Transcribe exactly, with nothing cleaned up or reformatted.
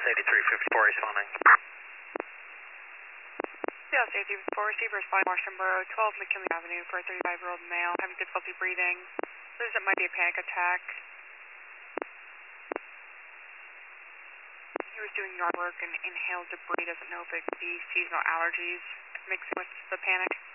eighty-three fifty-four responding. Dallas eighty-three fifty-four, receiver responding Washington Borough, twelve McKinley Avenue for a thirty-five-year-old male having difficulty breathing. This it might be a panic attack. He was doing yard work and inhaled debris, doesn't know if it could be seasonal allergies mixing with the panic.